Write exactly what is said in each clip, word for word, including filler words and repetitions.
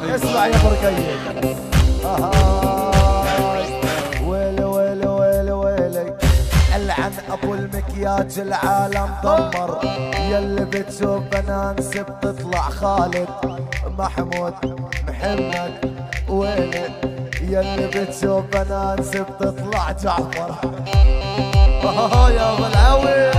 اسمع يا برقيق. ويلي ويلي ويلي ويلي، العن ابو المكياج العالم دمر. يلي بتشوف بنانس بتطلع خالد محمود محمد. ويلي يلي بتشوف بنانس بتطلع جعفر. اه يا ابو العوي.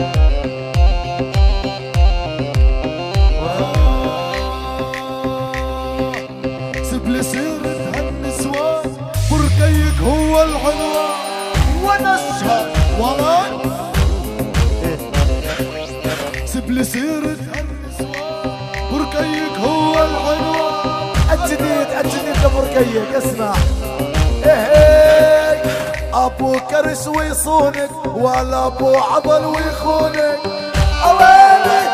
سبلي سيرة هالنسوان، برقيق هو العنوان. ونشهد والله سبلي سيرة هالنسوان، برقيق هو العنوان. الجديد الجديد لبرقيق. اسمع ايه، ابو كرش ويصونك ولا ابو عضل ويخونك. اويلي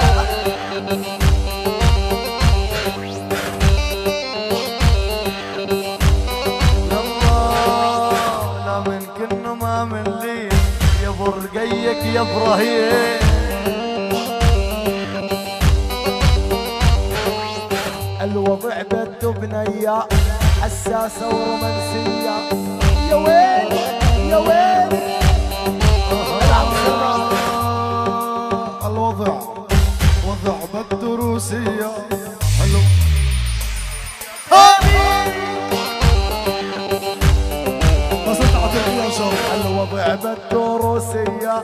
لا من كنه ما من لي يا برقيق يا ابراهيم. الوضع بده بنية حساسة ورومانسية. يا ويلي يا ويلي. الوضع وضع بده روسية. حلو بس انت عطيتني يا شو. الوضع بده روسية.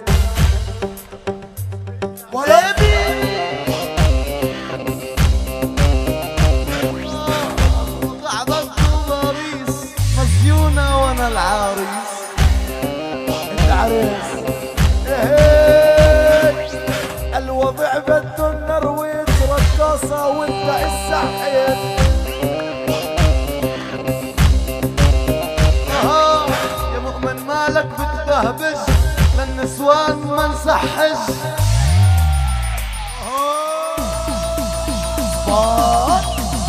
ولدي الوضع بده باريس مسجونة وانا العريس. انت عريس. إيه. الوضع بده النرويج رقاصة وانت السحيت. آه يا مؤمن مالك بتبهبج للنسوان ما نصحج. آه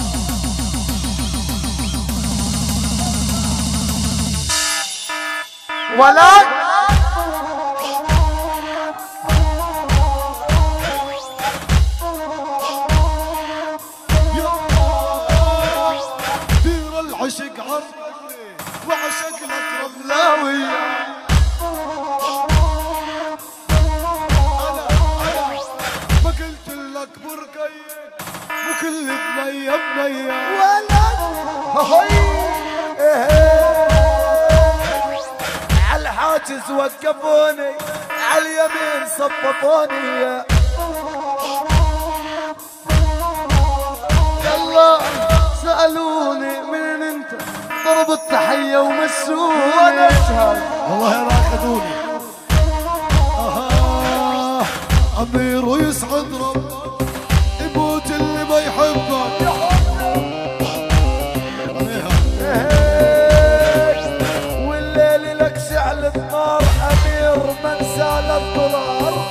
ولد دير العشق عرضي وعشق لك رملاوي. انا انا ما قلت لك برقيق وكل بنيه بنيه. ولد هاي على الحاجز وقفوني على اليمين صفطوني. يلا سألوني من انت ضرب التحية ومشوني. وانا اشهد والله راح خذوني. آه امير ويسعد ربك، يموت اللي ما يحبك. والليل لك شعل النار امير من سال الدولار.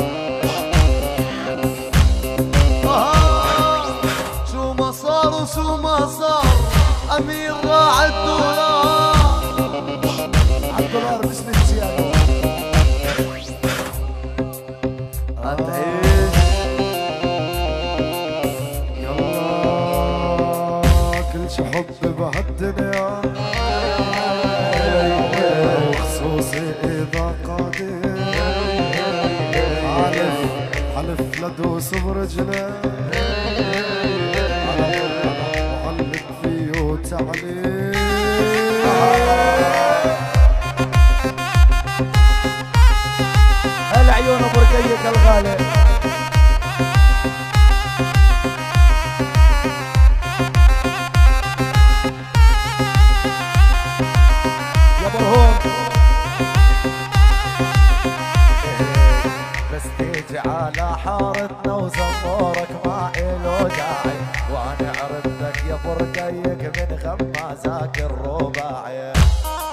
شو ما صار وشو ما صار امير راح الدولار. عالدولار مش نسيانه. هتعيش يلا كل شي حب بهالدنيا، وخصوصي اذا قادر. حلف حلف لدوس برجله، وعلق فيه وتعليق. هلا عيون ابو رقيق الغالي. يا برهوم بس تيجي على حارتنا وزمورك ما إله داعي. وانا عرفتك يا برقيق من غمازك الرباعي.